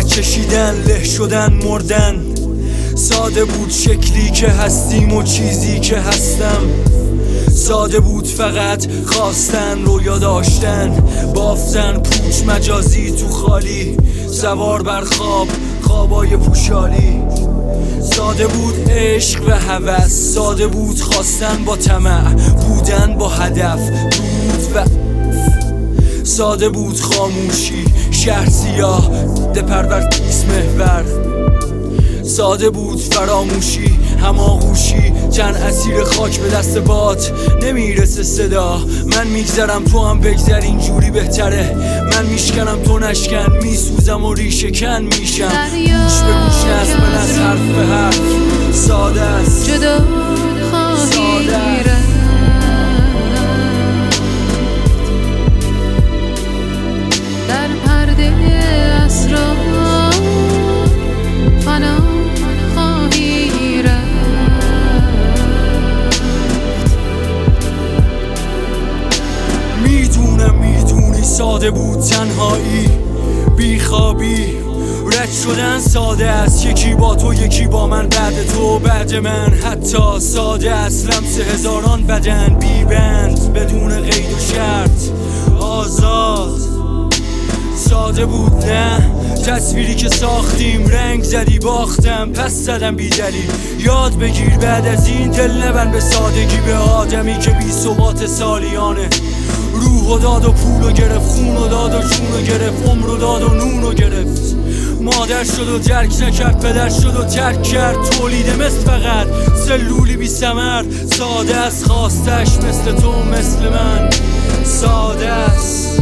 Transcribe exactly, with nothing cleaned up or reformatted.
زحمت کشیدن، له شدن، مردن. ساده بود شکلی که هستیم و چیزی که هستم. ساده بود فقط خواستن، رویا داشتن، بافتن، پوچ مجازی تو خالی، سوار بر خواب، خوابای پوشالی. ساده بود عشق و هوس، ساده بود خواستن با طمع، بودن با هدف بود و ساده بود خاموشی، شهر سیاه ده پرور کیس محور. ساده بود فراموشی، هماغوشی، چند اسیر خاک به دست باد، نمیرسه صدا. من میگذرم تو هم بگذر، اینجوری بهتره. من میشکنم تو نشکن، میسوزم و ریشه کن میشم. گوش به گوش، نسل به نسل، حرف به حرف. ساده است، جدا خواهی رفت در پرده اسرار، فنا خواهی رفت. میدونم میدونی ساده بود تنهایی، بیخوابی، رد شدن ساده است. یکی با تو، یکی با من، بعد تو، بعد من. حتی ساده است لمس هزاران بدن، بی بند، بدون قید و شرط، آزاد. ساده بود نه تصویری که ساختیم، رنگ زدی باختم، پس زدم بی دلیل. یاد بگیر بعد از این، دل نبند به سادگی به آدمی که بی ثبات سالیانه. روحو داد و پولو گرفت، خونو داد و جونو گرفت، عمرو داد و نونو گرفت. مادر شد و درک نکرد، پدر شد و ترک کرد. تولیده مثل فقط سلولی بی ثمر. ساده است خواستش، مثل تو مثل من. ساده است.